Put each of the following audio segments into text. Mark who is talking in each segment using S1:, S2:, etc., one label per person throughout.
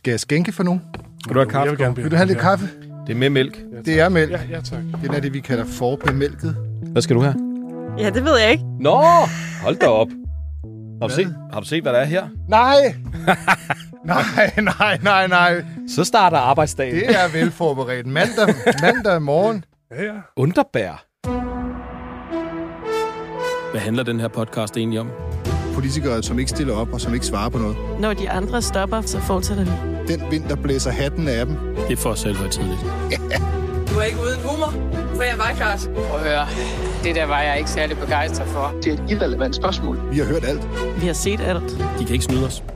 S1: Skal jeg skænke for nogen?
S2: Vil du have kaffe?
S1: Vil du have lidt kaffe?
S2: Det er med mælk.
S1: Det er mælk.
S3: Ja, tak.
S1: Det er det, vi kalder forbemælket.
S2: Hvad skal du have?
S4: Ja, det ved jeg ikke.
S2: Nå, hold da op. Har du set, hvad der er her?
S1: Nej! Nej.
S2: Så starter arbejdsdagen.
S1: Det er velforberedt. Mandag morgen.
S3: Ja.
S2: Underbær. Hvad handler den her podcast egentlig om?
S1: Politikere, som ikke stiller op og som ikke svarer på noget.
S4: Når de andre stopper, så fortsætter vi.
S1: Den vind, der blæser hatten af dem.
S2: Det er for selvhøjtidligt.
S5: Du er ikke uden humor, for jeg var klart.
S6: Prøv at høre, det der var jeg ikke særlig begejstret for.
S7: Det er et irrelevant spørgsmål.
S1: Vi har hørt alt.
S4: Vi har set alt.
S2: De kan ikke snyde os.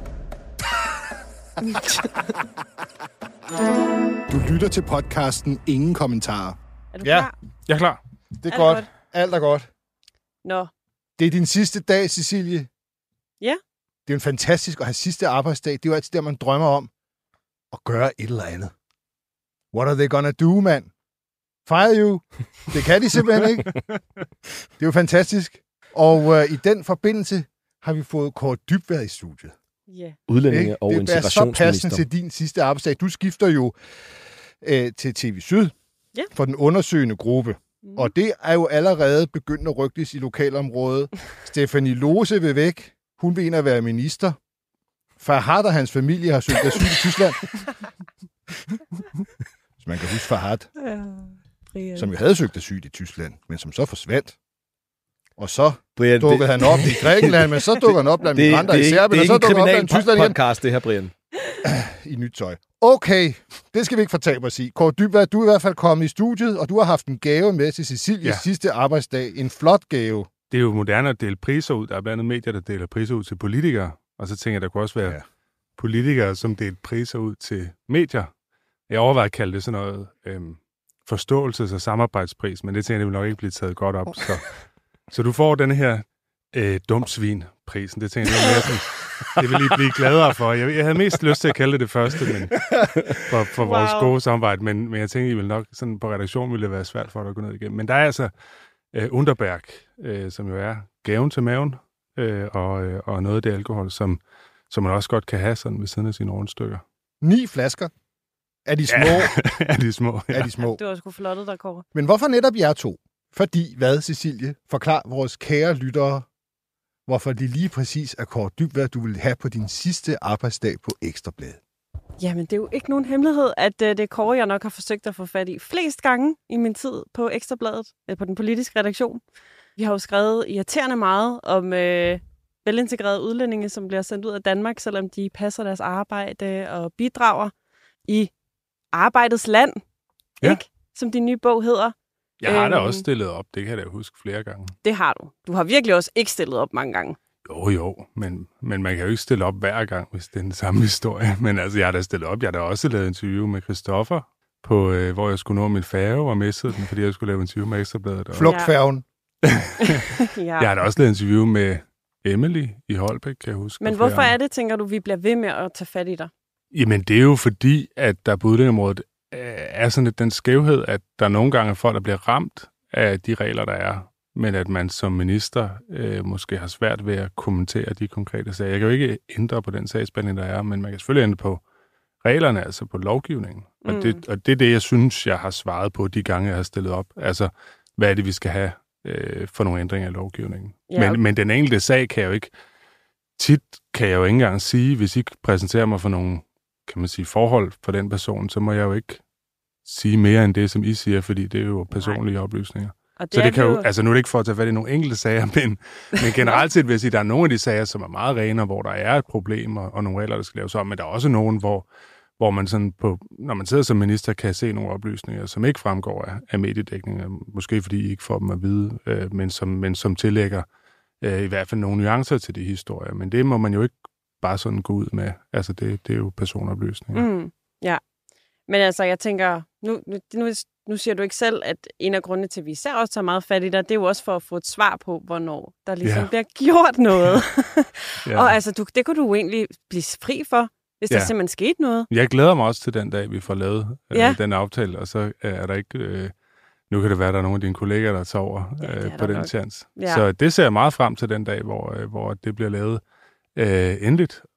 S1: Du lytter til podcasten Ingen Kommentarer.
S4: Er du
S1: Ja.
S4: klar?
S3: Jeg er klar.
S1: Det er
S4: Alt
S1: godt.
S4: godt.
S1: Alt er godt.
S4: Nå.
S1: Det er din sidste dag, Cecilie.
S4: Ja.
S1: Det er jo fantastisk at have sidste arbejdsdag. Det er jo altid der, man drømmer om at gøre et eller andet. What are they gonna do, mand? Fire you? Det kan de simpelthen ikke. Det er jo fantastisk. Og i den forbindelse har vi fået Kaare Dybvad i studiet.
S4: Ja.
S2: Udlændinge og
S1: det er så
S2: integrationsminister.
S1: passende til din sidste arbejdsdag. Du skifter jo til TV Syd for den undersøgende gruppe. Og det er jo allerede begyndt at rygtes i lokalområdet. Stephanie Lose vil væk. Hun vil ind at være minister. Farhad og hans familie har søgt asyl i Tyskland. Hvis man kan huske Farhad, som jo havde søgt asyl i Tyskland, men som så forsvandt. Og så dukkede han op i Grækenland, men så dukker han op blandt migranter i Serbien, og så dukker han op blandt Tyskland igen.
S2: Podcast, det her, Brian.
S1: I nyt tøj. Okay, det skal vi ikke fortabe os i. Kaare Dybvad, du er i hvert fald kommet i studiet, og du har haft en gave med til Cecilies sidste arbejdsdag. En flot gave.
S3: Det er jo moderne at dele priser ud. Der er blandt andet medier, der deler priser ud til politikere. Og så tænker jeg, der kunne også være politikere, som deler priser ud til medier. Jeg overvejer at kalde det sådan noget forståelses- og samarbejdspris, men det tænker jeg, det vil nok ikke blive taget godt op. Så du får den her dumsvin-prisen. Det tænker jeg, det er mere sådan, det vil I blive gladere for. Jeg havde mest lyst til at kalde det første, men for vores gode samarbejde, men jeg tænkte, I vil nok sådan på redaktionen ville det være svært for dig at gå ned igennem. Men der er altså Underberg, som jo er gaven til maven, og noget af det alkohol, som man også godt kan have sådan ved siden af sine rundstykker.
S1: 9 flasker. Er de små?
S3: Er de små? Ja.
S1: Er de små?
S4: Det var sgu flottet, der Kaare.
S1: Men hvorfor netop jer to? Fordi, hvad, Cecilie? Forklar vores kære lyttere, hvorfor det lige præcis er Kaare Dybvad, du vil have på din sidste arbejdsdag på Ekstra Bladet.
S4: Jamen, det er jo ikke nogen hemmelighed, at det er Kaare, jeg nok har forsøgt at få fat i flest gange i min tid på Ekstra Bladet, på den politiske redaktion. Vi har jo skrevet irriterende meget om velintegrerede udlændinge, som bliver sendt ud af Danmark, selvom de passer deres arbejde og bidrager i arbejdets land, ikke? Som din nye bog hedder.
S3: Jeg har da også stillet op, det kan jeg da huske flere gange.
S4: Det har du. Du har virkelig også ikke stillet op mange gange.
S3: Jo, men man kan jo ikke stille op hver gang, hvis det er den samme historie. Men altså, jeg har da stillet op. Jeg har da også lavet interview med Christoffer, hvor jeg skulle nå min færge og mistede den, fordi jeg skulle lave interview med Ekstra Bladet.
S1: Flugtfærgen.
S3: Jeg har da også lavet interview med Emily i Holbæk, kan jeg huske.
S4: Men hvorfor er det, tænker du, vi bliver ved med at tage fat i dig?
S3: Jamen, det er jo fordi, at der på udlændingeområdet er sådan lidt den skævhed, at der nogle gange er folk, der bliver ramt af de regler, der er, men at man som minister måske har svært ved at kommentere de konkrete sager. Jeg kan jo ikke ændre på den sagsbehandling, der er, men man kan selvfølgelig ændre på reglerne, altså på lovgivningen. Og det er det, jeg synes, jeg har svaret på de gange, jeg har stillet op. Altså, hvad er det, vi skal have for nogle ændringer i lovgivningen? Ja. Men den enkelte sag kan jeg jo ikke... Tit kan jeg jo ikke engang sige, hvis I præsenterer mig for nogle, kan man sige, forhold for den person, så må jeg jo ikke sige mere end det, som I siger, fordi det er jo personlige oplysninger. Så det kan jo, altså nu er det ikke for at tage fat i nogle enkelte sager, men generelt set vil jeg sige, at der er nogle af de sager, som er meget rene, hvor der er et problem, og nogle regler, der skal laves om, men der er også nogen, hvor man sådan når man sidder som minister, kan se nogle oplysninger, som ikke fremgår af mediedækningen, måske fordi I ikke får dem at vide, men som tillægger i hvert fald nogle nuancer til de historier. Men det må man jo ikke bare sådan gå ud med. Altså det er jo personoplysninger.
S4: Ja, men altså jeg tænker, nu siger du ikke selv, at en af grundene til, at vi især også tager meget fat i dig, det er jo også for at få et svar på, hvornår der ligesom bliver gjort noget. Og altså, det kunne du jo egentlig blive fri for, hvis der simpelthen skete noget.
S3: Jeg glæder mig også til den dag, vi får lavet den aftale, og så er der ikke... nu kan det være, at der er nogle af dine kolleger, der tager over på den chance. Ja. Så det ser jeg meget frem til den dag, hvor det bliver lavet endeligt.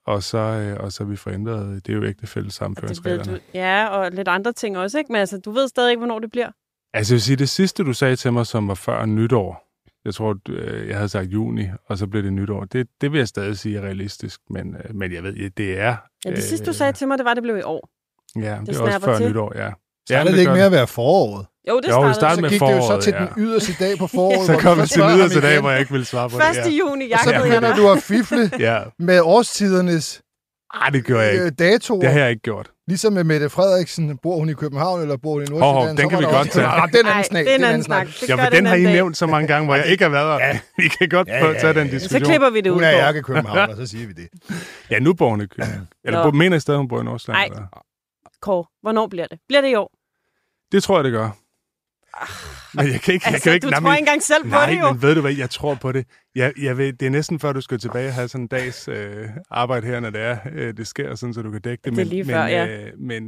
S3: og så vi forændret, det er jo ægtefællesammenføringsreglerne.
S4: Ja, og lidt andre ting også, ikke? Men altså, du ved stadig ikke, hvornår det bliver.
S3: Altså, jeg vil sige, det sidste, du sagde til mig, som var før nytår, jeg tror, jeg havde sagt juni, og så blev det nytår. Det vil jeg stadig sige er realistisk, men jeg ved, det er...
S4: Ja, det sidste, du sagde til mig, det var, at det blev i år.
S3: Ja, det er også før
S4: til.
S3: nytår, ja.
S1: Startede det ikke med at være foråret?
S4: Jo, det
S3: startede med
S1: så gik
S3: foråret,
S1: det jo så til den yderste dag på foråret.
S3: Så kom det til den yderste dag, hvor jeg ikke ville svare på det.
S4: 1. juni,
S1: og så begynder du at fifle med årstidernes
S3: det gjorde jeg ikke.
S1: Datoer.
S3: Det har jeg ikke gjort.
S1: Ligesom med Mette Frederiksen. Bor hun i København, eller bor hun i Nordsjælland?
S3: Den kan vi godt tage.
S1: Det er en anden snak.
S4: Det er en anden snak.
S3: Ja, for den har I nævnt så mange gange, hvor jeg ikke har været der. Vi kan godt tage den diskussion.
S4: Så klipper vi det ud.
S1: Hun er ærke København, og så siger vi det.
S3: Ja, nu bor hun i København. Eller mener I stadig, hun bor i Nordsjælland?
S4: Nej. Kåre, hvornår bliver det? Bliver det i år?
S3: Det tror jeg, det gør. Men jeg kan ikke...
S4: Altså, du tror ikke engang selv på det, jo.
S3: Men ved du hvad, jeg tror på det. Jeg ved, det er næsten før, du skal tilbage og have sådan en dags arbejde her, når det sker, sådan, så du kan dække det.
S4: Det er lige før, ja.
S3: Men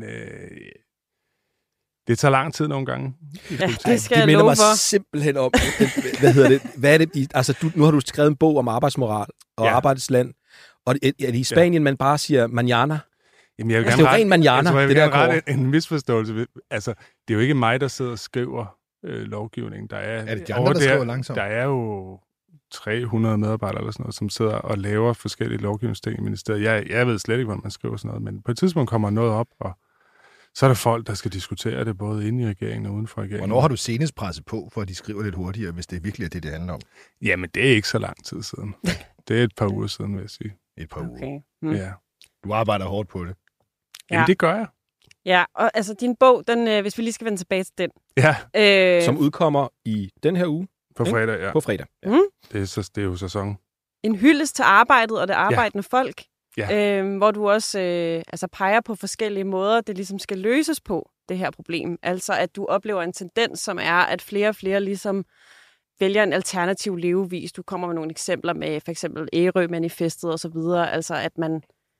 S3: det tager lang tid nogle gange.
S4: Ja, det skal jeg
S2: minder
S4: love
S2: mig
S4: for.
S2: Simpelthen om... Hvad er det? Altså, nu har du skrevet en bog om arbejdsmoral og arbejdsland. Og er det i Spanien, man bare siger mañana?
S3: Jamen, jeg vil
S2: altså, det er jo ren manjana,
S3: det der rette en misforståelse. Altså, det er jo ikke mig, der sidder og skriver lovgivning.
S1: Er det de andre, der skriver langsomt?
S3: Der er jo 300 medarbejdere eller sådan noget, som sidder og laver forskellige lovgivningsting i ministeriet. Jeg ved slet ikke, hvordan man skriver sådan noget, men på et tidspunkt kommer noget op, og så er der folk, der skal diskutere det, både inde i regeringen og uden for regeringen.
S1: Hvornår har du senest presset på, for at de skriver lidt hurtigere, hvis det virkelig er det handler om?
S3: Jamen, det er ikke så lang tid siden. Det er et par uger siden, vil jeg sige.
S1: Et par uger.
S3: Ja.
S1: Du arbejder hårdt på det.
S3: Jamen, det gør jeg. Ja,
S4: og altså din bog, den, hvis vi lige skal vende tilbage til den.
S3: Ja.
S2: Som udkommer i den her uge.
S3: På fredag, ja.
S2: På fredag.
S4: Ja.
S3: Det er jo sæson.
S4: En hyldest til arbejdet og det arbejdende folk.
S3: Ja.
S4: Hvor du også peger på forskellige måder, det ligesom skal løses på, det her problem. Altså, at du oplever en tendens, som er, at flere og flere ligesom vælger en alternativ levevis. Du kommer med nogle eksempler med for eksempel Ærø-manifestet og så videre. Altså, at man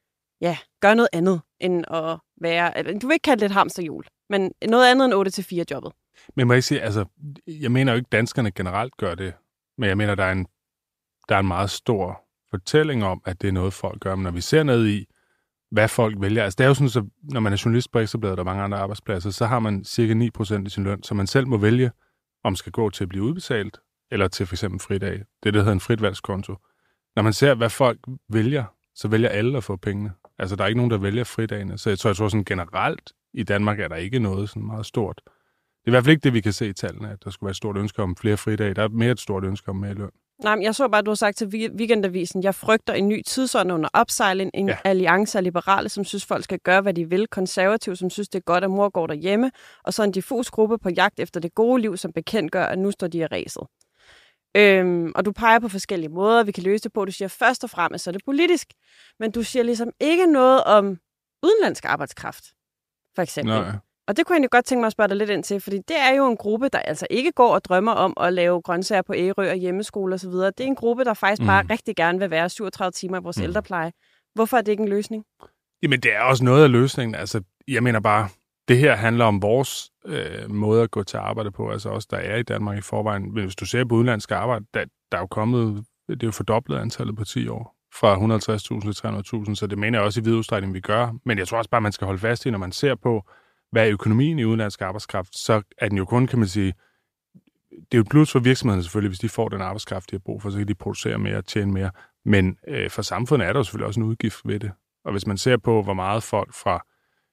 S4: gør noget andet, end at være... Du vil ikke kalde det et hamsterhjul, men noget andet end 8-4-jobbet.
S3: Men må jeg sige, altså, jeg mener jo ikke, at danskerne generelt gør det, men jeg mener, der er en meget stor fortælling om, at det er noget, folk gør. Men når vi ser ned i, hvad folk vælger... Altså, det er jo sådan, så når man er journalist på Ekstrabladet og mange andre arbejdspladser, så har man cirka 9% i sin løn, så man selv må vælge, om skal gå til at blive udbetalt, eller til for eksempel fridag. Det hedder en fritvalgskonto. Når man ser, hvad folk vælger, så vælger alle at få pengene. Altså, der er ikke nogen, der vælger fridagene. Så jeg tror sådan generelt i Danmark er der ikke noget sådan meget stort. Det er i hvert fald ikke det, vi kan se i tallene, at der skulle være et stort ønske om flere fridage. Der er mere et stort ønske om mere løn.
S4: Nej, men jeg så bare, at du har sagt til Weekendavisen, jeg frygter en ny tidsånd under opsejling, en alliance af liberale, som synes, folk skal gøre, hvad de vil, konservative, som synes, det er godt, at mor går derhjemme, og så en diffus gruppe på jagt efter det gode liv, som bekendt gør, at nu står de i ræset. Og du peger på forskellige måder, vi kan løse det på. Du siger først og fremmest, så er det politisk, men du siger ligesom ikke noget om udenlandsk arbejdskraft, for eksempel.
S3: Nej.
S4: Og det kunne jeg egentlig godt tænke mig at spørge dig lidt ind til, fordi det er jo en gruppe, der altså ikke går og drømmer om at lave grøntsager på Ærø og hjemmeskole osv. Det er en gruppe, der faktisk bare rigtig gerne vil være 37 timer i vores ældrepleje. Hvorfor er det ikke en løsning?
S3: Jamen, det er også noget af løsningen. Altså, jeg mener bare, det her handler om vores måde at gå til arbejde på, altså også der er i Danmark i forvejen. Hvis du ser på udenlandsk arbejde, der er jo kommet, det er jo fordoblet antallet på 10 år, fra 150.000 til 300.000, så det mener jeg også i vid udstrækning, vi gør. Men jeg tror også bare, man skal holde fast i, når man ser på, hvad er økonomien i udenlandsk arbejdskraft, så er den jo kun, kan man sige, det er jo et plus for virksomhederne selvfølgelig, hvis de får den arbejdskraft, de har brug for, så kan de producere mere og tjene mere. Men for samfundet er der jo selvfølgelig også en udgift ved det. Og hvis man ser på, hvor meget folk fra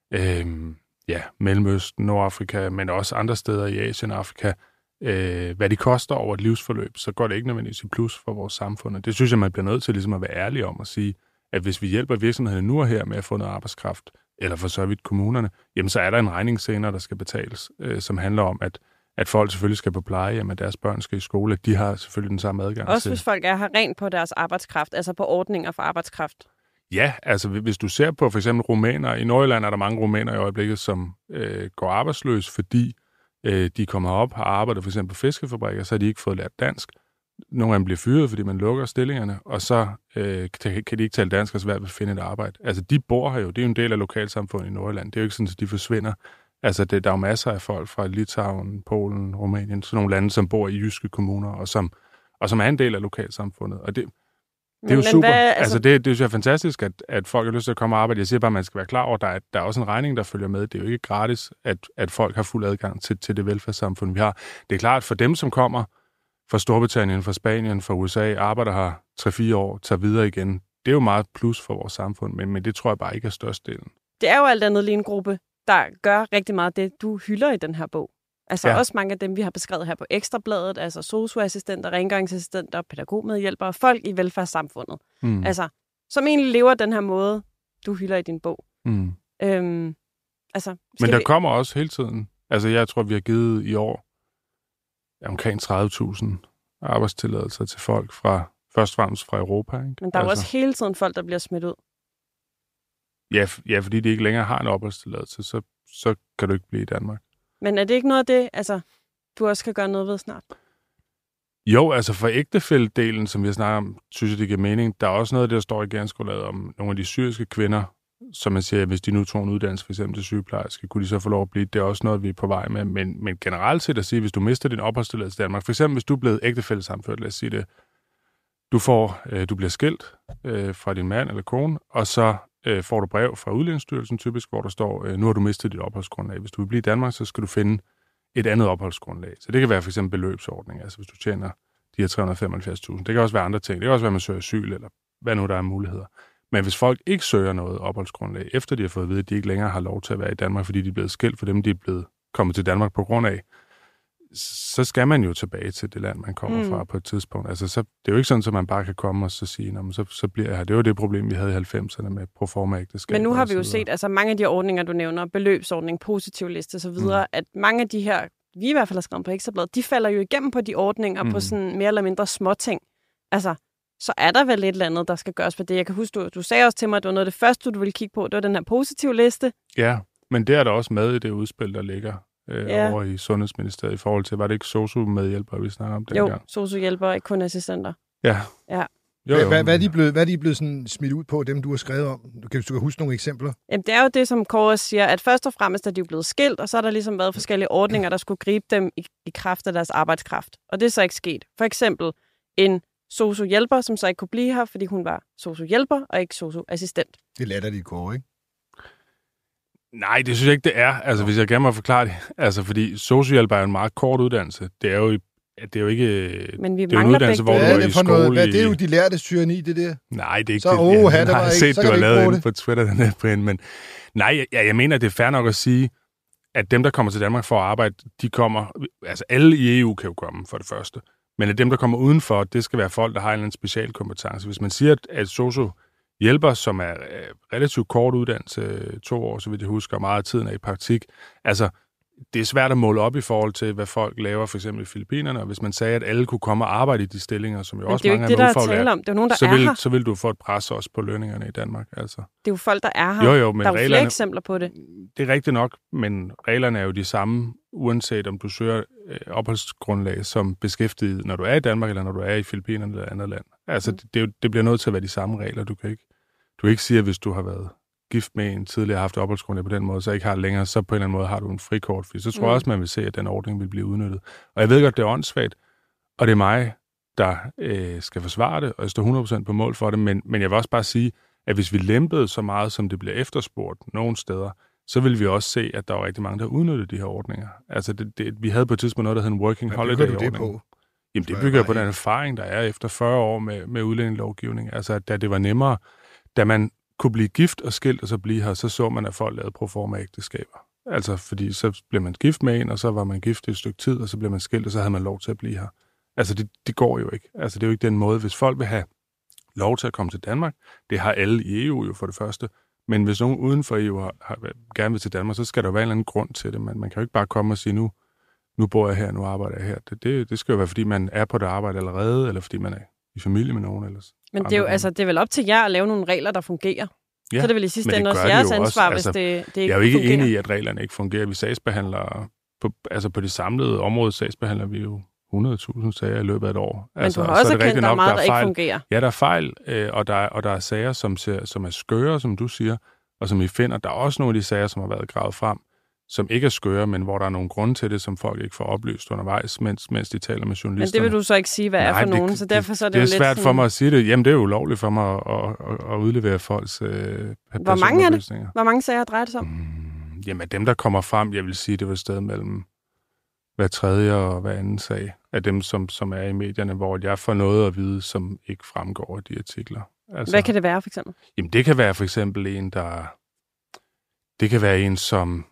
S3: Mellemøsten, Nordafrika, men også andre steder i Asien og Afrika, hvad de koster over et livsforløb, så går det ikke nødvendigvis i plus for vores samfund. Det synes jeg, man bliver nødt til ligesom at være ærlig om at sige, at hvis vi hjælper virksomhederne nu og her med at få noget arbejdskraft, eller for så vidt kommunerne, jamen så er der en regning senere, der skal betales, som handler om, at folk selvfølgelig skal på pleje, at deres børn skal i skole, at de har selvfølgelig den samme adgang
S4: også
S3: til.
S4: hvis folk har rent på deres arbejdskraft, altså på ordninger for arbejdskraft.
S3: Ja, altså hvis du ser på for eksempel rumæner, i Nordjylland er der mange rumæner i øjeblikket, som går arbejdsløs, fordi de kommer op, har arbejdet for eksempel på fiskefabrikker, så har de ikke fået lært dansk. Nogle af dem bliver fyret, fordi man lukker stillingerne, og så kan de ikke tale dansk og svært ved at finde et arbejde. Altså de bor her jo, det er jo en del af lokalsamfundet i Nordjylland. Det er jo ikke sådan, at de forsvinder. Altså der er jo masser af folk fra Litauen, Polen, Rumænien, sådan nogle lande, som bor i jyske kommuner, og som er en del af lokalsamfundet. Og Det er jo super. Altså, det synes jeg er fantastisk, at folk har lyst til at komme og arbejde. Jeg siger bare, at man skal være klar over, at der er også en regning, der følger med. Det er jo ikke gratis, at folk har fuld adgang til det velfærdssamfund, vi har. Det er klart, for dem, som kommer fra Storbritannien, fra Spanien, fra USA, arbejder her 3-4 år, tager videre igen. Det er jo meget plus for vores samfund, men det tror jeg bare ikke er størstedelen.
S4: Det er jo alt andet lige en gruppe, der gør rigtig meget det, du hylder i den her bog. Altså også mange af dem, vi har beskrevet her på Ekstrabladet, altså sosu-assistenter, rengøringsassistenter, pædagogmedhjælpere, folk i velfærdssamfundet. Altså, som egentlig lever den her måde, du hylder i din bog.
S3: Men der kommer også hele tiden. Altså, jeg tror, vi har givet i år omkring 30.000 arbejdstilladelser til folk først og fremmest fra Europa. Ikke?
S4: Men der er jo også hele tiden folk, der bliver smidt ud.
S3: Ja, fordi de ikke længere har en opholdstilladelse, så kan du ikke blive i Danmark. Men
S4: er det ikke noget af det, altså, du også kan gøre noget ved snart?
S3: Jo, altså for ægtefælledelen, som vi snakker om, synes jeg, det giver mening. Der er også noget af det, der står i regeringsgrundlaget om nogle af de syriske kvinder, som man siger, hvis de nu tog en uddannelse, for eksempel til sygeplejerske, kunne de så få lov at blive. Det er også noget, vi er på vej med. Men generelt set at sige, hvis du mister din opholdstilladelse i Danmark, for eksempel hvis du er blevet ægtefællesamført, lad os sige det, du bliver skilt fra din mand eller kone, og så får du brev fra Udlændingsstyrelsen typisk, hvor der står, nu har du mistet dit opholdsgrundlag. Hvis du vil blive i Danmark, så skal du finde et andet opholdsgrundlag. Så det kan være for eksempel beløbsordning, altså hvis du tjener de her 375.000. Det kan også være andre ting. Det kan også være, at man søger asyl, eller hvad nu der er muligheder. Men hvis folk ikke søger noget opholdsgrundlag, efter de har fået at vide, at de ikke længere har lov til at være i Danmark, fordi de er blevet skilt for dem, de er blevet kommet til Danmark på grund af, så skal man jo tilbage til det land, man kommer fra på et tidspunkt. Altså, det er jo ikke sådan, at man bare kan komme og så sige, så bliver jeg her. Det var det problem, vi havde i 90'erne med proforma-ægteskab.
S4: Men nu har vi jo set, altså mange af de ordninger, du nævner, beløbsordning, positiv liste osv., at mange af de her, vi i hvert fald har skrevet på Ekstrabladet, de falder jo igennem på de ordninger på sådan mere eller mindre småting. Altså, så er der vel et eller andet, der skal gøres for det. Jeg kan huske, du sagde også til mig, at det var noget af det første, du ville kigge på. Det var den her positiv liste. Ja,
S3: men det er der også med i det udspil, der ligger over i Sundhedsministeriet i forhold til, var det ikke sosu-medhjælpere, vi snakker om dengang?
S4: Jo, sosu-hjælpere, ikke kun assistenter.
S3: Ja.
S1: Jo. Hvad er de blevet sådan smidt ud på, dem du har skrevet om? Du kan huske nogle eksempler?
S4: Jamen, det er jo det, som Kåre siger, at først og fremmest er de jo blevet skilt, og så har der ligesom været forskellige ordninger, der skulle gribe dem i kraft af deres arbejdskraft. Og det er så ikke sket. For eksempel en sosu-hjælper, som så ikke kunne blive her, fordi hun var sosu-hjælper og ikke sosu-assistent.
S1: Det lader de Kåre, ikke?
S3: Nej, det synes jeg ikke, det er. Altså, hvis jeg gerne må forklare det. Altså, fordi sosu-hjælper er jo en meget kort uddannelse. Det er jo ikke...
S4: Men vi
S3: det er en uddannelse, hvor du er i skole.
S1: Det er jo de lærte tyranni, det der.
S3: Nej, det er ikke
S1: så,
S3: det. Jeg har set, du har lavet inde på Twitter, den her, Brian. Men nej, jeg mener, det er fair nok at sige, at dem, der kommer til Danmark for at arbejde, de kommer... Altså, alle i EU kan jo komme, for det første. Men at dem, der kommer udenfor, det skal være folk, der har en eller anden specialkompetence. Hvis man siger, at sosu-hjælper, som er relativt kort uddannelse, 2 år, så vidt jeg husker, meget af tiden er i praktik, altså, det er svært at måle op i forhold til, hvad folk laver, for eksempel i Filippinerne. Og hvis man sagde, at alle kunne komme og arbejde i de stillinger, som jo også mange er ufaglært, så vil du få et pres også på lønningerne i Danmark. Altså.
S4: Det er jo folk, der er her.
S3: Jo, men
S4: der er jo flere eksempler på det.
S3: Det er rigtigt nok, men reglerne er jo de samme, uanset om du søger opholdsgrundlag som beskæftiget, når du er i Danmark, eller når du er i Filippinerne eller andet land. Altså, det bliver nødt til at være de samme regler. Du kan ikke sige, at hvis du har været gift med en tidligere haft opholdsgrundlag på den måde, så ikke har det længere, så på en eller anden måde har du en frikort, fordi så tror jeg også, man vil se, at den ordning vil blive udnyttet. Og jeg ved godt, det er åndssvagt, og det er mig, der skal forsvare det, og jeg står 100% på mål for det, men jeg vil også bare sige, at hvis vi lempede så meget, som det bliver efterspurgt nogle steder, så vil vi også se, at der er rigtig mange, der udnytter de her ordninger. Altså, vi havde på et tidspunkt noget, der hed en working holiday-ordning. Jamen, det bygger på den erfaring, der er efter 40 år med udlændingelovgivning. Altså, da det var nemmere, da man kunne blive gift og skilt og så blive her, så man, at folk lavede proforma-ægteskaber. Altså, fordi så blev man gift med en, og så var man gift et stykke tid, og så blev man skilt, og så havde man lov til at blive her. Altså, det går jo ikke. Altså, det er jo ikke den måde. Hvis folk vil have lov til at komme til Danmark, det har alle i EU jo for det første, men hvis nogen uden for EU gerne vil til Danmark, så skal der være en eller anden grund til det. Man kan jo ikke bare komme og sige, nu bor jeg her, nu arbejder jeg her. Det skal jo være, fordi man er på det arbejde allerede, eller fordi man er i familie med nogen ellers.
S4: Men det er jo det er vel op til jer at lave nogle regler, der fungerer. Ja, så det vil i sidste ende også jeres ansvar, hvis det ikke fungerer.
S3: Jeg er jo ikke enig i, at reglerne ikke fungerer. Vi sagsbehandler på det samlede område, sagsbehandler vi jo 100.000 sager i løbet af et år.
S4: Men du har også erkendt, der er meget, der ikke fungerer.
S3: Ja, der er fejl, og der er sager, som er skøre, som du siger, og som I finder. Der er også nogle af de sager, som har været gravet frem, som ikke er skøre, men hvor der er nogle grunde til det, som folk ikke får oplyst undervejs, mens de taler med journalisterne.
S4: Men det vil du så ikke sige, hvad er for nogen, så derfor så er det jo lidt
S3: svært
S4: sådan...
S3: for mig at sige det. Jamen, det er jo ulovligt for mig at udlevere folks personoplysninger.
S4: Hvor mange sager drejer det sig om?
S3: Jamen, dem, der kommer frem, jeg vil sige, det var et sted mellem hver tredje og hver anden sag af dem, som er i medierne, hvor jeg får noget at vide, som ikke fremgår af de artikler. Altså,
S4: hvad kan det være, for eksempel?
S3: Jamen, det kan være for eksempel en, der... Det kan være en, som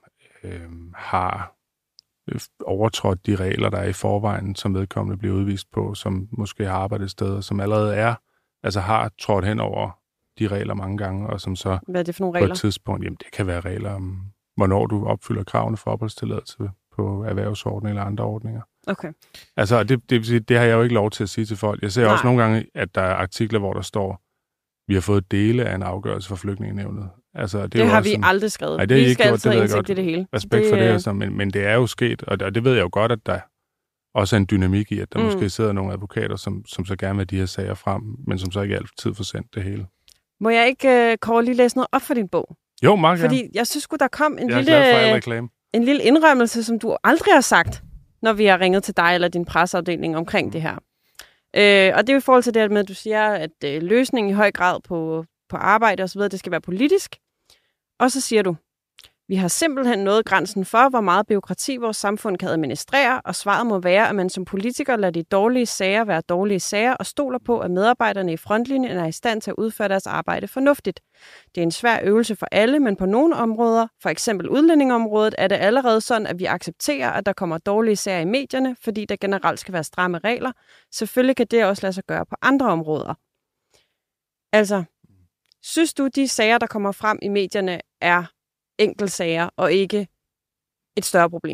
S3: har overtrådt de regler, der er i forvejen, som vedkommende bliver udvist på, som måske har arbejdet et sted, og som allerede har trådt hen over de regler mange gange, og som så
S4: hvad er det for nogle regler?
S3: På et tidspunkt, jamen det kan være regler om, hvornår du opfylder kravene for opholdstilladelse på erhvervsordning eller andre ordninger.
S4: Okay.
S3: Altså, det har jeg jo ikke lov til at sige til folk. Jeg ser også nogle gange, at der er artikler, hvor der står, vi har fået dele af en afgørelse fra Flygtningenævnet. Altså, det
S4: har vi aldrig skrevet.
S3: Nej, det vi
S4: skal altid have indsigt i det hele.
S3: Respekt for det, altså, men det er jo sket, og det ved jeg jo godt, at der også er en dynamik i, at der måske sidder nogle advokater, som så gerne vil de her sager frem, men som så ikke altid får sendt det hele.
S4: Må jeg ikke, Kåre, lige læse noget op for din bog?
S3: Jo, meget gerne.
S4: Fordi jeg synes der kom en lille indrømmelse, som du aldrig har sagt, når vi har ringet til dig eller din presseafdeling omkring det her. Og det er jo i forhold til det med, at du siger, at løsningen i høj grad på arbejde osv., det skal være politisk. Og så siger du, vi har simpelthen nået grænsen for, hvor meget bureaukrati vores samfund kan administrere, og svaret må være, at man som politiker lader de dårlige sager være dårlige sager, og stoler på, at medarbejderne i frontlinjen er i stand til at udføre deres arbejde fornuftigt. Det er en svær øvelse for alle, men på nogle områder, for eksempel udlændingeområdet, er det allerede sådan, at vi accepterer, at der kommer dårlige sager i medierne, fordi der generelt skal være stramme regler. Selvfølgelig kan det også lade sig gøre på andre områder. Altså, synes du, de sager, der kommer frem i medierne, er enkeltsager og ikke et større problem?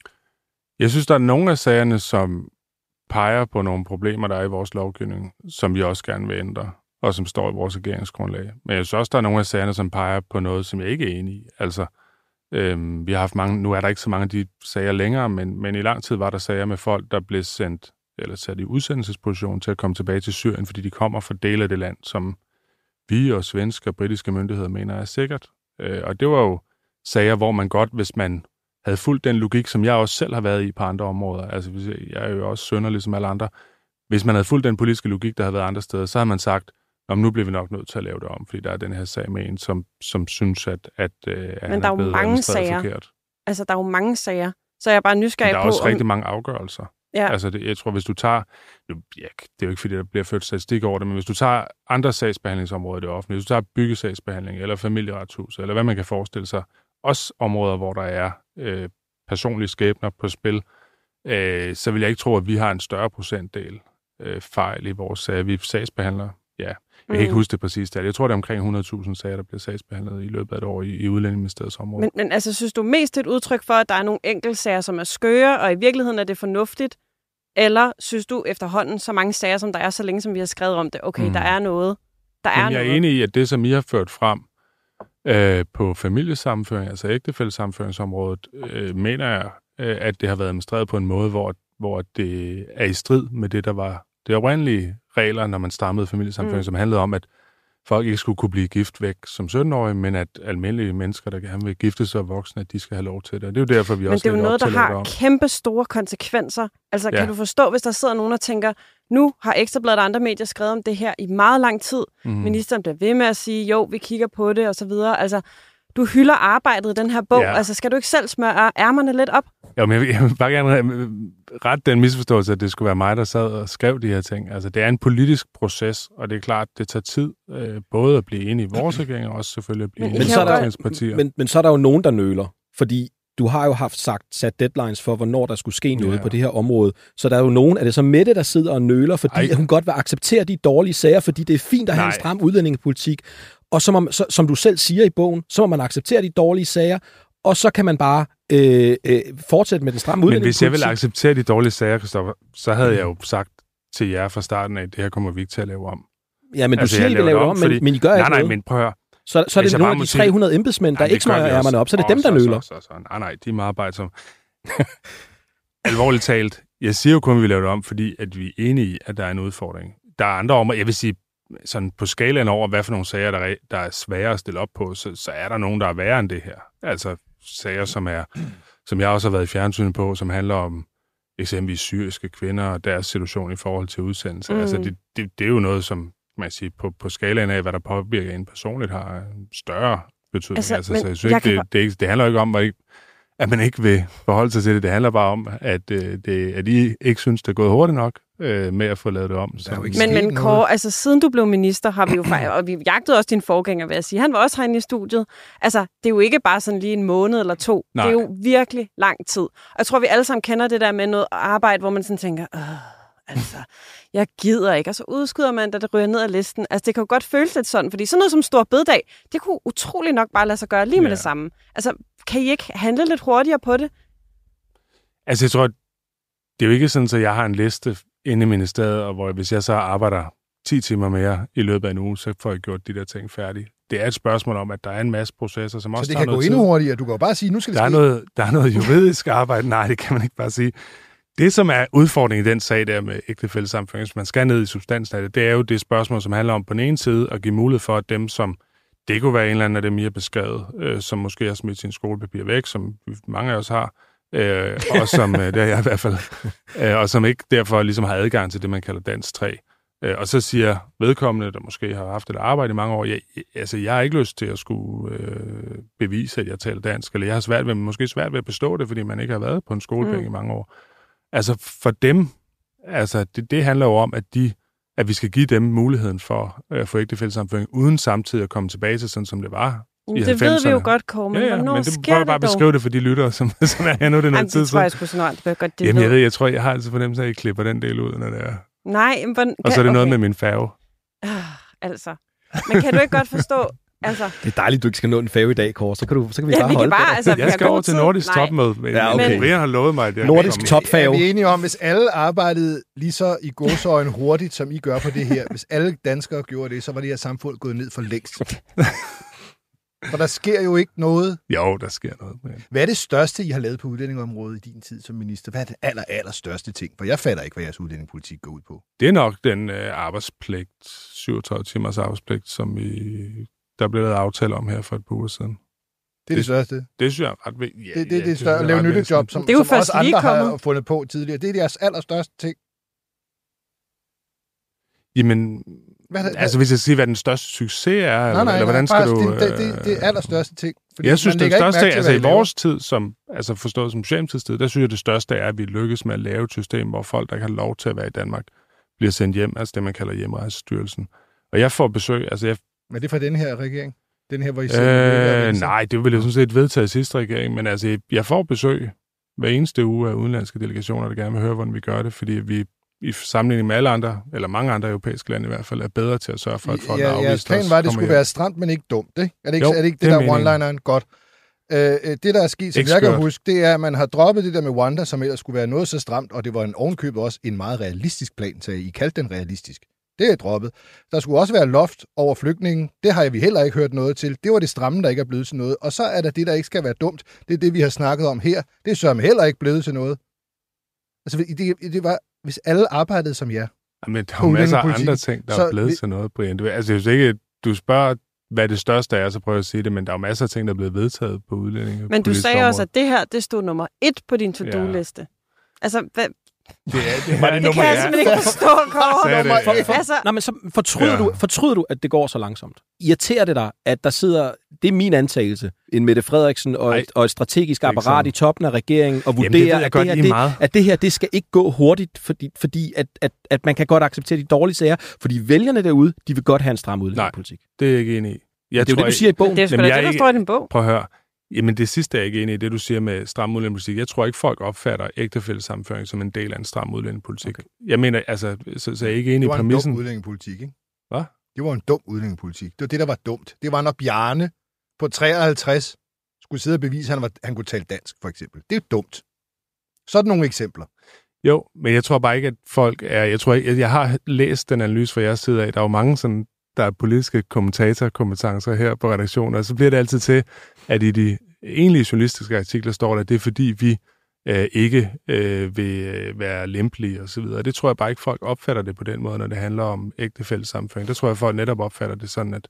S3: Jeg synes, der er nogle af sagerne, som peger på nogle problemer, der er i vores lovgivning, som vi også gerne vil ændre, og som står i vores regeringsgrundlag. Men jeg synes også, der er nogle af sagerne, som peger på noget, som jeg ikke er enig i. Altså, vi har haft mange, nu er der ikke så mange af de sager længere, men i lang tid var der sager med folk, der blev sendt eller sat i udsendelsesposition til at komme tilbage til Syrien, fordi de kommer fra dele af det land, som vi og svenske og britiske myndigheder mener er sikkert. Og det var jo sager, hvor man godt, hvis man havde fulgt den logik, som jeg også selv har været i på andre områder, altså jeg er jo også sønder ligesom alle andre, hvis man havde fulgt den politiske logik, der havde været andre steder, så har man sagt, nu bliver vi nok nødt til at lave det om, fordi der er den her sag med en, som synes, at han er blevet administreret forkert.
S4: Altså, der er jo mange sager, så jeg er bare nysgerrig på...
S3: Der er også rigtig mange afgørelser. Ja. Altså, jeg tror, hvis du tager... det er jo ikke, fordi der bliver ført statistik over det, men hvis du tager andre sagsbehandlingsområder i det offentlige, hvis du tager byggesagsbehandling eller familieretshus, eller hvad man kan forestille sig, også områder, hvor der er personlige skæbner på spil, så vil jeg ikke tro, at vi har en større procentdel fejl i vores sager. Vi sagsbehandler, jeg kan ikke huske det præcis der. Jeg tror, det er omkring 100.000 sager, der bliver sagsbehandlet i løbet af et år i Udlændingeministeriets område.
S4: Men altså, synes du mest et udtryk for, at der er nogle enkeltsager, som er skøre, og i virkeligheden er det fornuftigt? Eller synes du efterhånden så mange sager, som der er, så længe som vi har skrevet om det, okay, der er noget? Jeg er
S3: enig i, at det, som I har ført frem på familiesammenføring, altså ægtefællesammenføringsområdet, mener jeg, at det har været administreret på en måde, hvor det er i strid med det, der var det oprindelige regler, når man strammede familiesammenføring, som handlede om, at folk ikke skulle kunne blive gift væk som 17-årige, men at almindelige mennesker, der gerne vil gifte sig voksne, at de skal have lov til det. Og det er jo derfor, vi også
S4: lægger op til det. Men det er jo noget, der har kæmpe store konsekvenser. Altså, kan du forstå, hvis der sidder nogen og tænker, nu har Ekstrabladet og andre medier skrevet om det her i meget lang tid. Ministeren bliver ved med at sige, jo, vi kigger på det, og så videre. Altså, du hylder arbejdet i den her bog. Ja. Altså, skal du ikke selv smøre ærmerne lidt op?
S3: Jo, men jeg vil bare gerne rette den misforståelse, at det skulle være mig, der sad og skrev de her ting. Altså, det er en politisk proces, og det er klart, det tager tid både at blive enige i vores regering, og også selvfølgelig at blive enige i vores partier.
S2: Men så er der jo nogen, der nøler, fordi du har jo sat deadlines for, hvornår der skulle ske noget på det her område. Så der er jo nogen, er det så Mette, der sidder og nøler, fordi at hun godt vil acceptere de dårlige sager, fordi det er fint at have en stram udlændingepolitik. Og som du selv siger i bogen, så må man acceptere de dårlige sager, og så kan man bare fortsætte med den stramme udlændingepolitik. Men
S3: hvis jeg ville acceptere de dårlige sager, Christoffer, så havde jeg jo sagt til jer fra starten af, at det her kommer vi ikke til at lave om.
S2: Ja, men altså, du siger, at I vil lave det om, men I gør ikke noget.
S3: Nej, men prøv at høre.
S2: Så er det nogle af de 300 embedsmænd, der ikke smøger ærmerne op, så er det dem, der nøler.
S3: Nej, de er meget arbejdsomme. Alvorligt talt, jeg siger jo kun, at vi laver det om, fordi at vi er enige i, at der er en udfordring. Der er andre områder, jeg vil sige, sådan på skalaen over, hvad for nogle sager, der er svære at stille op på, så er der nogen, der er værre end det her. Altså, sager, som jeg også har været i fjernsynet på, som handler om eksempelvis syriske kvinder og deres situation i forhold til udsendelse. Altså, det er jo noget, som man siger, på skalaen af, hvad der påvirker en personligt, har en større betydning. Så jeg synes ikke, det handler ikke om, at man ikke vil forholde sig til det. Det handler bare om, at I ikke synes, det er gået hurtigt nok med at få lavet det om.
S4: Men Kåre, altså siden du blev minister, har vi jo og vi jagtede også din forgænger, vil jeg sige. Han var også herinde i studiet. Altså, det er jo ikke bare sådan lige en måned eller 2. Nej. Det er jo virkelig lang tid. Og jeg tror, vi alle sammen kender det der med noget arbejde, hvor man sådan tænker, altså, jeg gider ikke. Og så udskyder man, da det ryger ned ad listen. Altså, det kan jo godt føles lidt sådan, fordi sådan noget som Stor Bededag, det kunne utrolig nok bare lade sig gøre lige med det samme. Altså, kan I ikke handle lidt hurtigere på det?
S3: Altså, jeg tror, det er jo ikke sådan, at jeg har en liste inde i ministeriet, og hvor hvis jeg så arbejder 10 timer mere i løbet af en uge, så får jeg gjort de der ting færdige. Det er et spørgsmål om, at der er en masse processer, som også tager noget tid.
S1: Så det kan gå endnu hurtigere? Du kan jo bare sige, nu skal det ske.
S3: Der er noget juridisk arbejde. Nej, det kan man ikke bare sige. Det, som er udfordringen i den sag der med ægtefællesammenføring, hvis man skal ned i substansen af det er jo det spørgsmål, som handler om på den ene side at give mulighed for, at dem, som det kunne være en eller anden af dem, I har beskrevet, som måske har smidt sin skolepapir væk, som mange af os har, og som, det er jeg i hvert fald, og som ikke derfor ligesom har adgang til det, man kalder dansk 3. Og så siger vedkommende, der måske har haft et arbejde i mange år, jeg har ikke lyst til at skulle bevise, at jeg taler dansk, eller jeg har måske svært ved at bestå det, fordi man ikke har været på en skolepenge i mange år. Altså for dem, altså det handler jo om, at vi skal give dem muligheden for at få ægtefællesammenføring, uden samtidig at komme tilbage til sådan, som det var i 90'erne. Det ved
S4: vi jo godt, Kåre, men hvornår
S3: men det
S4: sker det
S3: bare beskrive det for de lyttere, som er her nu, det noget tid.
S4: Det tror jeg sgu sådan noget, godt det
S3: Jamen, jeg tror, jeg har altså fornemmelse af, at I klipper den del ud, når det er.
S4: Nej, men
S3: og så er det noget med min færge.
S4: Altså. Men kan du ikke godt forstå, altså...
S2: Det er dejligt, du ikke skal nå en færge i dag, Kåre. Så kan vi bare holde
S4: bare, altså,
S3: jeg skal over til Nordisk topmøde.
S2: Ja, okay.
S3: Brian har lovet mig, at jeg
S2: Nordisk topfærge.
S1: Er vi enige om, hvis alle arbejdede lige så i gåseøjne hurtigt, som I gør på det her, hvis alle danskere gjorde det, så var det her samfund gået ned for længst. For der sker jo ikke noget.
S3: Jo, der sker noget. Men...
S1: Hvad er det største, I har lavet på udlændingeområdet i din tid som minister? Hvad er det allerstørste ting? For jeg fatter ikke, hvad jeres udlændingepolitik går ud på.
S3: Det er nok den arbejdspligt, 37 timers arbejdspligt, som der blev lavet aftale om her for et par uger siden.
S1: Det er det største?
S3: Det synes jeg er ret vigtigt.
S1: Ja, det er det største at lave nyttejob, som også andre har fundet på tidligere. Det er deres allerstørste ting.
S3: Jamen, altså hvis jeg siger, hvad den største succes er, eller hvordan skal du...
S1: Det er allerstørste ting.
S3: Jeg synes, det største ting, altså i vores tid, som, altså forstået som Socialdemokratiets, der synes jeg, det største er, at vi lykkes med at lave et system, hvor folk, der ikke har lov til at være i Danmark, bliver sendt hjem, altså det, man kalder hjemrejsestyrelsen. Og jeg får besøg, altså
S1: Men det er fra den her regering? Den her, hvor I siger...
S3: Nej, det ville jeg sådan set vedtage i sidste regering, men altså, jeg får besøg hver eneste uge af udenlandske delegationer, der gerne vil høre, hvordan vi gør det, fordi vi i sammenligning med alle andre, eller mange andre europæiske lande i hvert fald, er bedre til at sørge for, at folk er afvist.
S1: Ja, planen var, at det skulle være stramt, men ikke dumt, ikke? Er det ikke det der one-lineren? Godt. Det, der er sket, som jeg kan huske, det er, at man har droppet det der med Rwanda, som ellers skulle være noget så stramt, og det var en ovenkøbet også en meget realistisk plan, så I kaldte den realistisk. Det er droppet. Der skulle også være loft over flygtningen. Det har vi heller ikke hørt noget til. Det var det stramme, der ikke er blevet til noget. Og så er der det, der ikke skal være dumt. Det er det, vi har snakket om her. Det er sørme heller ikke blevet til noget. Altså, det var, hvis alle arbejdede som jer.
S3: Men der er masser af andre ting, der er blevet til noget, Brian. Altså, hvis ikke du spørger, hvad det største er, så prøver jeg at sige det, men der er masser af ting, der er blevet vedtaget på udlændinge.
S4: Men du sagde også, at det her, det stod nummer 1 på din to-do-liste. Altså, hvad...
S3: Det kan
S4: jeg simpelthen ikke forstå, Kåre.
S2: Nej, men så fortryder du, at det går så langsomt. Irriterer det dig, at der sidder, det er min antagelse, en Mette Frederiksen og et strategisk apparat i toppen af regeringen, og vurderer, at det her, det skal ikke gå hurtigt, fordi at man kan godt acceptere de dårlige sager, fordi vælgerne derude, de vil godt have en stram udlændingepolitik.
S3: Nej, det er jeg ikke enig i.
S2: Det er jo det, du siger i bogen.
S4: Det er sgu da det, der står i din bog.
S3: Prøv at høre. Jamen det sidste er jeg ikke enig i, det du siger med stram udlændingepolitik. Jeg tror ikke, folk opfatter ægtefællesammenføring som en del af en stram udlændingepolitik. Okay. Jeg mener, altså, så er jeg ikke enig i præmissen.
S1: Det var en dum udlændingepolitik, ikke?
S3: Hvad?
S1: Det var en dum udlændingepolitik. Det var det, der var dumt. Det var, når Bjarne på 53 skulle sidde og bevise, at han kunne tale dansk, for eksempel. Det er dumt. Sådan nogle eksempler.
S3: Jo, men jeg tror bare ikke, at folk er... Jeg har læst den analyse fra jeres side af. Der er jo mange sådan, der er politiske kommentatorkompetencer her på redaktionen, og så bliver det altid til, at i de egentlige journalistiske artikler står der, at det er fordi, vi ikke vil være lempelige og så videre. Det tror jeg bare ikke, folk opfatter det på den måde, når det handler om ægtefællesammenføring. Der tror jeg, folk netop opfatter det sådan,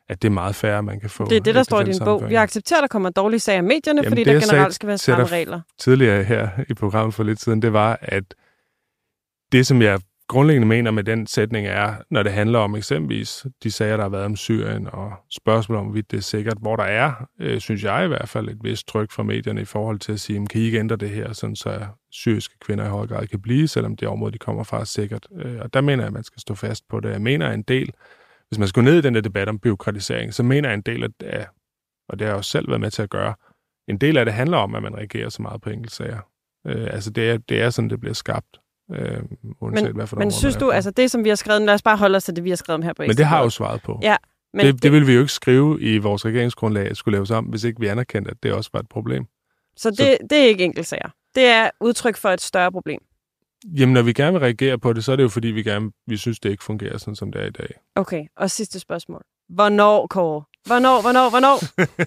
S3: at det er meget fair, at man kan få...
S4: Det er det, der står i din bog. Vi accepterer, at der kommer dårlige sager i medierne, fordi der generelt skal være stramme regler.
S3: Tidligere her i programmet for lidt siden, det var, at det, som jeg grundlæggende mener med den sætning er, når det handler om eksempelvis de sager, der har været om Syrien, og spørgsmål om, hvorvidt det er sikkert, hvor der er, synes jeg i hvert fald, et vist tryk fra medierne i forhold til at sige, kan I ikke ændre det her, sådan så syriske kvinder i høj grad kan blive, selvom det område, de kommer fra, er sikkert. Og der mener jeg, at man skal stå fast på det. Jeg mener en del, hvis man skal ned i den der debat om bureaukratisering, så mener jeg en del af, og det har jeg også selv været med til at gøre, en del af det handler om, at man reagerer så meget på enkeltsager. Altså det er sådan, det bliver skabt.
S4: Men synes du, altså det, som vi har skrevet, lad os bare holde os til det, vi har skrevet her på Ekstrabladet.
S3: Men det har jeg jo svaret på.
S4: Ja, men
S3: det vil vi jo ikke skrive i vores regeringsgrundlag, at skulle laves om, hvis ikke vi anerkendte, at det også var et problem.
S4: Så det er ikke enkeltsager. Det er udtryk for et større problem.
S3: Jamen, når vi gerne vil reagere på det, så er det jo fordi, vi synes, det ikke fungerer sådan, som det er i dag.
S4: Okay, og sidste spørgsmål. Hvornår, Kåre? Hvornår?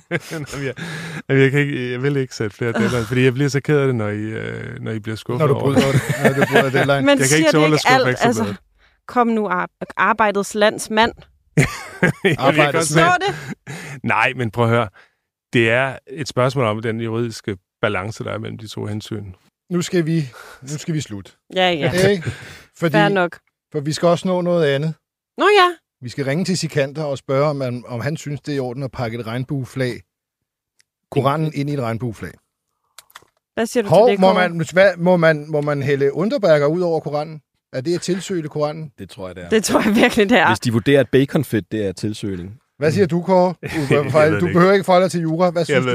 S3: Jeg vil ikke sætte flere deadlines, fordi jeg bliver så ked af det, når I bliver skuffet
S1: over det. Når du bryder deadline.
S4: Men
S3: jeg
S4: siger
S3: kan ikke
S4: det ikke alt? Altså, kom nu, arbejdets landsmand.
S1: Arbejdets mand.
S3: Nej, men prøv at høre. Det er et spørgsmål om den juridiske balance, der er mellem de to hensyn.
S1: Nu skal vi slutte.
S4: Ja. Fair nok.
S1: For vi skal også nå noget andet.
S4: Nå ja.
S1: Vi skal ringe til Sikander og spørge, om han synes, det er i orden at pakke et regnbueflag, Koranen ind i et regnbueflag.
S4: Hvad siger du til det,
S1: Kåre? Må man hælde Underberger ud over Koranen? Er det at tilsøge Koranen?
S2: Det tror jeg, det er.
S4: Det tror jeg virkelig, det er.
S2: Hvis de vurderer, at baconfedt, det er tilsøgning.
S1: Hvad siger du, Kåre? Du behøver ikke forholde dig til jura. Hvad synes du?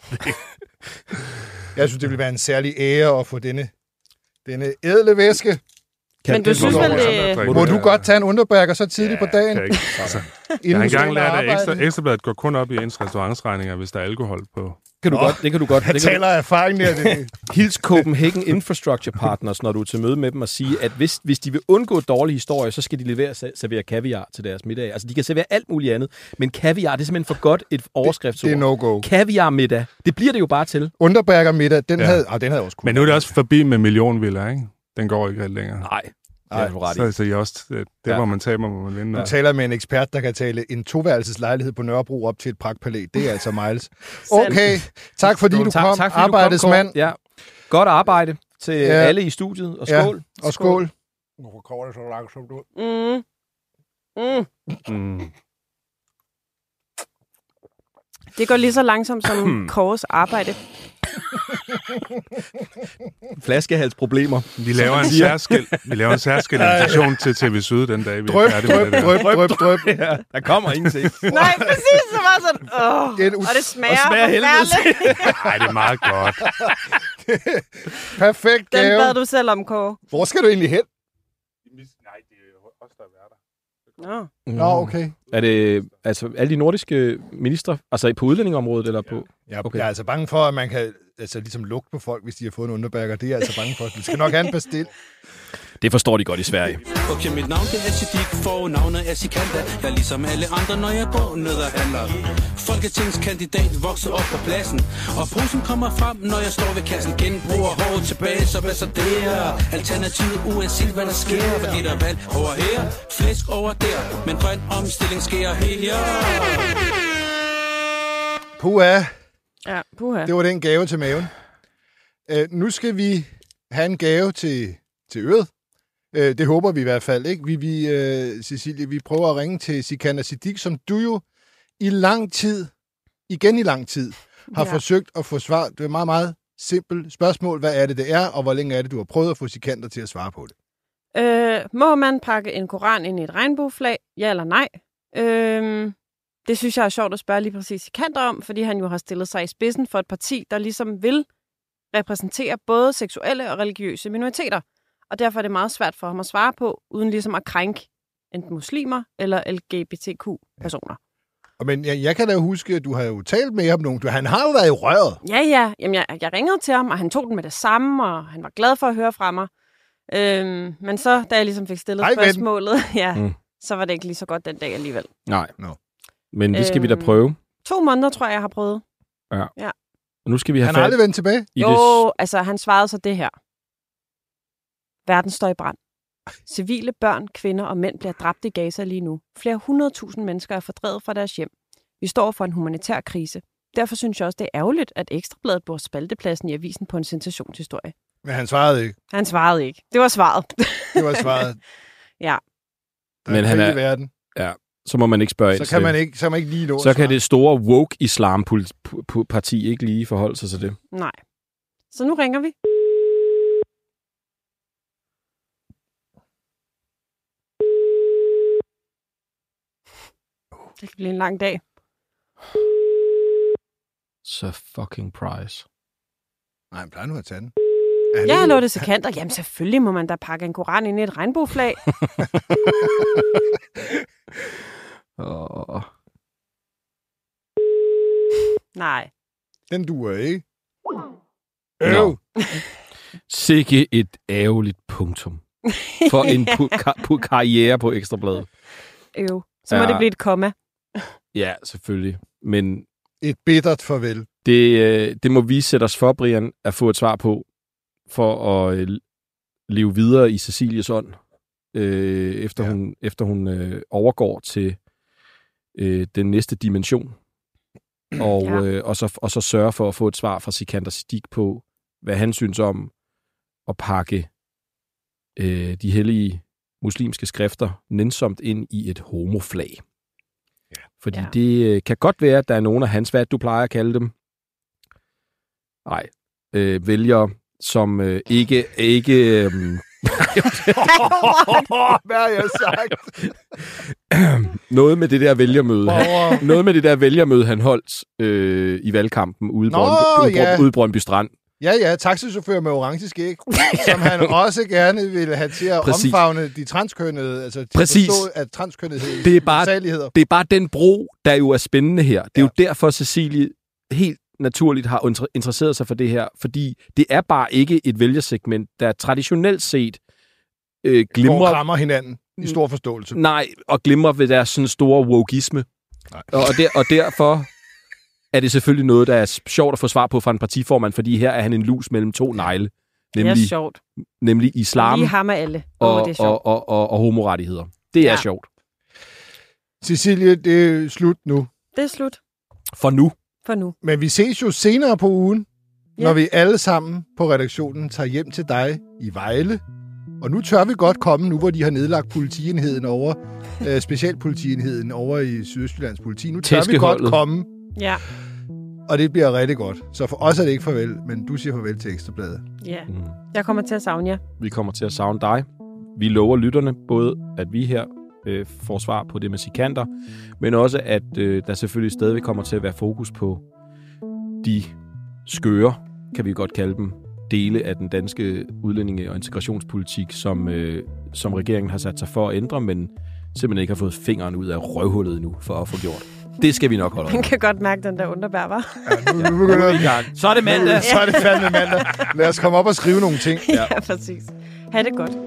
S1: Jeg synes, det vil være en særlig ære at få denne ædle væske.
S4: Men du synes vel, det...
S1: Må du godt tage en Underberger så tidligt på dagen?
S3: Jeg har engang lært, at Ekstrabladet går kun op i ens restaurantsregninger, hvis der er alkohol på.
S2: Det kan du godt.
S1: Jeg taler af erfaring der.
S2: Hils Copenhagen Infrastructure Partners, når du er til møde med dem, og sige, at hvis de vil undgå dårlige historier, så skal de servere kaviar til deres middag. Altså, de kan servere alt muligt andet, men kaviar, det er simpelthen for godt et overskriftsord.
S1: Det er no-go.
S2: Kaviar middag, det bliver det jo bare til.
S1: Underberger middag, den havde også kunne.
S3: Men nu er det også forbi med millionvilla, ikke? Den går ikke længere.
S2: Nej.
S3: Så I også, det hvor man taber, må man vinde.
S1: Du taler med en ekspert, der kan tale en toværelseslejlighed på Nørrebro op til et pragtpalæ. Det er altså Miles. Okay, tak fordi du kom. Arbejdets mand.
S2: Ja. Godt arbejde til alle i studiet, og skål.
S1: Ja, og skål. Nu kommer det så langsomt ud.
S4: Det går lige så langsomt som Kåres arbejde.
S2: Flaskehalsproblemer.
S3: Vi laver en særskilt invitation til TV Syd den dag, vi er færdige med det.
S1: Drøb.
S2: Ja, der kommer ingenting.
S4: Nej, præcis. Det var sådan. Og det smager
S2: helvede.
S3: Nej, det er meget godt.
S1: Perfekt gave.
S4: Den bad du selv om, Kåre.
S1: Hvor skal du egentlig hen?
S3: Nej, det er jo også der er der.
S1: Nå, okay.
S2: Er det altså alle de nordiske ministre, altså på udlændingeområdet eller på?
S1: Ja, okay. Jeg er altså bange for, at man kan ligesom lugte på folk, hvis de har fået en Underberger. Det er jeg altså bange for. Du skal nok have en pastil.
S2: Det forstår de godt i Sverige.
S7: Okay, mit navn det er Siddiq, fornavnet er Sikander. Jeg er ligesom alle andre, når jeg går ned og handler. Folketingskandidat vokser op på pladsen, og posen kommer frem, når jeg står ved kassen. Genbruger hårdt tilbage, så hvad så der? Alternativet uanset hvad der sker, fordi der er valg over her, flæsk over der, men grøn omstilling sker her.
S1: Puha.
S4: Ja, puha.
S1: Det var den gave til maven. Nu skal vi have en gave til øret. Det håber vi i hvert fald, ikke? Cecilie, vi prøver at ringe til Sikander Siddiq, som du jo i lang tid har forsøgt at få svar. Det er et meget, meget simpelt spørgsmål. Hvad er det er, og hvor længe er det, du har prøvet at få Sikander til at svare på det?
S4: Må man pakke en koran ind i et regnbueflag? Ja eller nej? Det synes jeg er sjovt at spørge lige præcis Sikander om, fordi han jo har stillet sig i spidsen for et parti, der ligesom vil repræsentere både seksuelle og religiøse minoriteter. Og derfor er det meget svært for ham at svare på, uden ligesom at krænke enten muslimer eller LGBTQ-personer.
S1: Men jeg kan da huske, at du har jo talt med ham. Han har jo været i røret.
S4: Ja. Jamen, jeg ringede til ham, og han tog den med det samme, og han var glad for at høre fra mig. Men så, da jeg ligesom fik stillet spørgsmålet, så var det ikke lige så godt den dag alligevel.
S2: Nej. No. Men det skal vi da prøve.
S4: 2 måneder, tror jeg har prøvet.
S2: Ja. Og nu skal vi have
S1: han har aldrig vendt tilbage?
S4: Jo, altså han svarede så det her. Verden står i brand. Civile børn, kvinder og mænd bliver dræbt i Gaza lige nu. Flere 100.000 mennesker er fordrevet fra deres hjem. Vi står for en humanitær krise. Derfor synes jeg også, det er ærgerligt, at Ekstrabladet bruger spaltepladsen i avisen på en sensationshistorie.
S1: Men han svarede ikke.
S4: Han svarede ikke. Det var svaret.
S1: Det var svaret.
S4: Ja.
S2: Men han er i
S1: verden.
S2: Ja, så må man ikke spørge ind
S1: så kan man ikke lige nå.
S2: Så kan det store woke islam parti ikke lige forholde sig til det.
S4: Nej. Så nu ringer vi. Det kan blive en lang dag.
S2: Så fucking price.
S1: Nej, han plejer nu at tage den.
S4: Ja, lå det sekanter. Jamen selvfølgelig må man da pakke en koran ind i et regnbueflag. Nej.
S1: Den duer ikke.
S2: Sikke et ærgerligt punktum. For en karriere på Ekstrabladet.
S4: Så må det blive et komma.
S2: Ja, selvfølgelig. Men
S1: et bittert farvel.
S2: Det må vi sætte os for, Brian, at få et svar på, for at leve videre i Cecilies ånd, efter hun overgår til den næste dimension. Og så sørge for at få et svar fra Sikander Siddique på, hvad han synes om at pakke de hellige muslimske skrifter nænsomt ind i et homoflag. Ja. Fordi det kan godt være, at der er nogen af hans, hvad du plejer at kalde dem, vælgere, som ikke
S1: hvad har jeg sagt?
S2: Noget med det der vælgermøde, han holdt i valgkampen ude i Brøndby Strand.
S1: Ja, taxichauffør med orange skæg, som han også gerne ville have til at omfavne de transkønnede, altså til at forstå, at transkønnethed
S2: det er bare den bro, der jo er spændende her. Det er jo derfor, Cecilie helt naturligt har interesseret sig for det her, fordi det er bare ikke et vælgersegment, der traditionelt set glimrer...
S1: rammer hinanden i stor forståelse.
S2: Nej, og glimrer ved deres sådan store wokeisme. Og derfor er det selvfølgelig noget, der er sjovt at få svar på fra en partiformand, fordi her er han en lus mellem to negle. Nemlig islam
S4: lige ham og alle.
S2: Og homorettigheder. Det er sjovt.
S1: Cecilie, det er slut nu.
S4: Det er slut.
S2: For nu.
S1: Men vi ses jo senere på ugen, når vi alle sammen på redaktionen tager hjem til dig i Vejle. Og nu tør vi godt komme, nu hvor de har nedlagt politienheden over, specialpolitienheden over i Sydøstjyllands politi. Nu tør vi godt komme.
S4: Ja.
S1: Og det bliver rigtig godt. Så for os er det ikke farvel, men du siger farvel til Ekstrabladet.
S4: Ja, jeg kommer til at savne jer.
S2: Vi kommer til at savne dig. Vi lover lytterne både, at vi her får svar på det med Sikander, men også, at der selvfølgelig stadig kommer til at være fokus på de skøre, kan vi godt kalde dem, dele af den danske udlændinge- og integrationspolitik, som regeringen har sat sig for at ændre, men simpelthen ikke har fået fingeren ud af røvhullet endnu for at få gjort. Det skal vi nok holde.
S4: Man kan godt mærke den der underbær, hva'?
S1: Ja, nu begynder vi i gang.
S2: Så er det mandag.
S1: Så er det fandme mandag. Lad os komme op og skrive nogle ting.
S4: Ja, præcis. Ha' det godt.